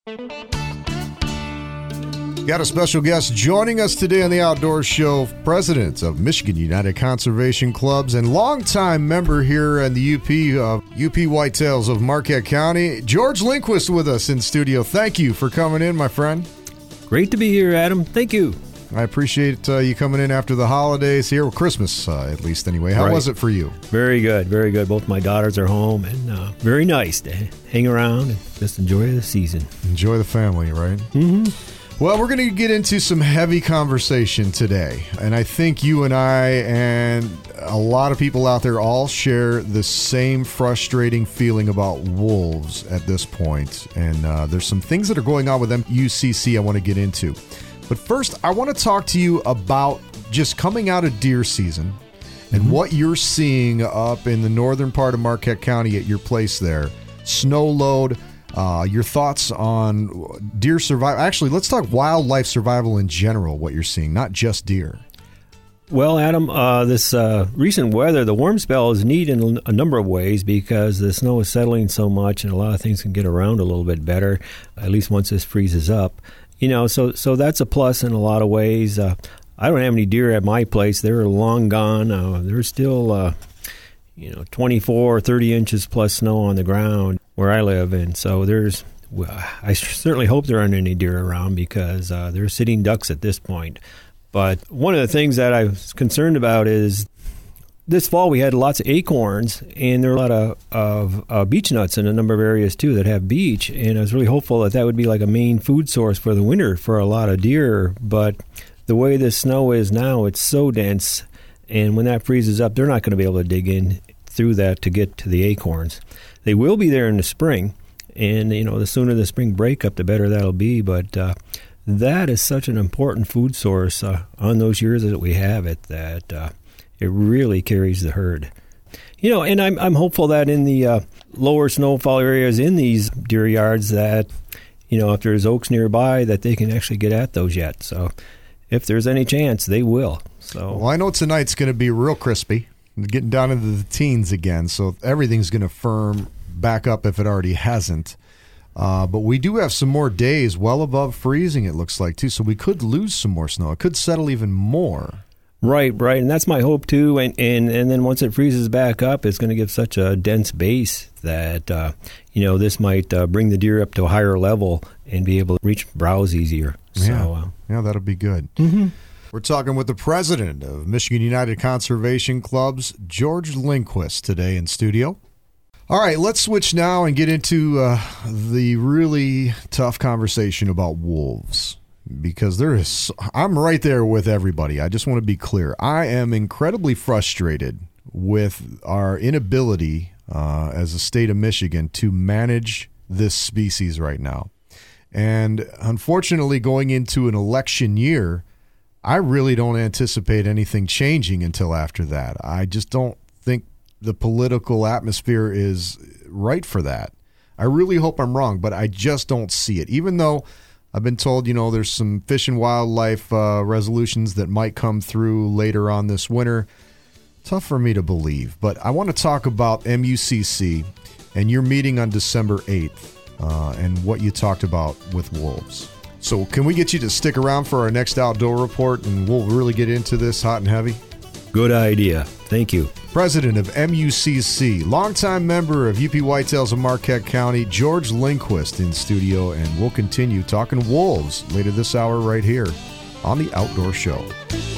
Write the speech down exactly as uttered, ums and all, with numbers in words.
Got a special guest joining us today on the Outdoor Show, president of Michigan United Conservation Clubs and longtime member here in the U P of uh, U P Whitetails of Marquette County, George Lindquist with us in studio. Thank you for coming in, my friend. Great to be here, Adam. Thank you. I appreciate uh, you coming in after the holidays here, well, Christmas uh, at least anyway. How right. was it for you? Very good, very good. Both my daughters are home, and uh, very nice to hang around and just enjoy the season. Enjoy the family, right? Mm-hmm. Well, we're going to get into some heavy conversation today, and I think you and I and a lot of people out there all share the same frustrating feeling about wolves at this point, and uh, there's some things that are going on with M U C C I want to get into. But first, I want to talk to you about just coming out of deer season and mm-hmm. what you're seeing up in the northern part of Marquette County at your place there. Snow load. Uh, your thoughts on deer survival. Actually, let's talk wildlife survival in general, what you're seeing, not just deer. Well, Adam, uh, this uh, recent weather, the warm spell is neat in a number of ways because the snow is settling so much and a lot of things can get around a little bit better, at least once this freezes up. You know, so so that's a plus in a lot of ways. Uh, I don't have any deer at my place. They're long gone. Uh, there's still, uh, you know, twenty-four, thirty inches plus snow on the ground where I live, and so there's, I certainly hope there aren't any deer around because uh, they're sitting ducks at this point. But one of the things that I was concerned about is this fall we had lots of acorns, and there are a lot of, of uh, beech nuts in a number of areas too that have beech, and I was really hopeful that that would be like a main food source for the winter for a lot of deer. But the way the snow is now, it's so dense, and when that freezes up, they're not going to be able to dig in through that to get to the acorns. They will be there in the spring, and you know the sooner the spring breakup, the better that'll be. But uh, that is such an important food source uh, on those years that we have it that uh, it really carries the herd. You know, and I'm I'm hopeful that in the uh, lower snowfall areas in these deer yards that you know if there's oaks nearby that they can actually get at those yet. So if there's any chance, they will. So well, I know tonight's going to be real crispy. Getting down into the teens again, so everything's going to firm back up if it already hasn't. Uh, but we do have some more days well above freezing, it looks like, too, so we could lose some more snow. It could settle even more. Right, right, and that's my hope, too. And and, and then once it freezes back up, it's going to give such a dense base that, uh, you know, this might uh, bring the deer up to a higher level and be able to reach browse easier. Yeah, so, uh, yeah that'll be good. Mm-hmm. We're talking with the president of Michigan United Conservation Clubs, George Lindquist, today in studio. All right, let's switch now and get into uh, the really tough conversation about wolves, because there is, I'm right there with everybody. I just want to be clear. I am incredibly frustrated with our inability uh, as a state of Michigan to manage this species right now. And unfortunately, going into an election year, I really don't anticipate anything changing until after that. I just don't think the political atmosphere is right for that. I really hope I'm wrong, but I just don't see it. Even though I've been told, you know, there's some fish and wildlife uh, resolutions that might come through later on this winter. Tough for me to believe. But I want to talk about M U C C and your meeting on December eighth uh, and what you talked about with wolves. So can we get you to stick around for our next outdoor report, and we'll really get into this hot and heavy? Good idea. Thank you. President of M U C C, longtime member of U P Whitetails of Marquette County, George Lindquist in studio, and we'll continue talking wolves later this hour right here on the Outdoor Show.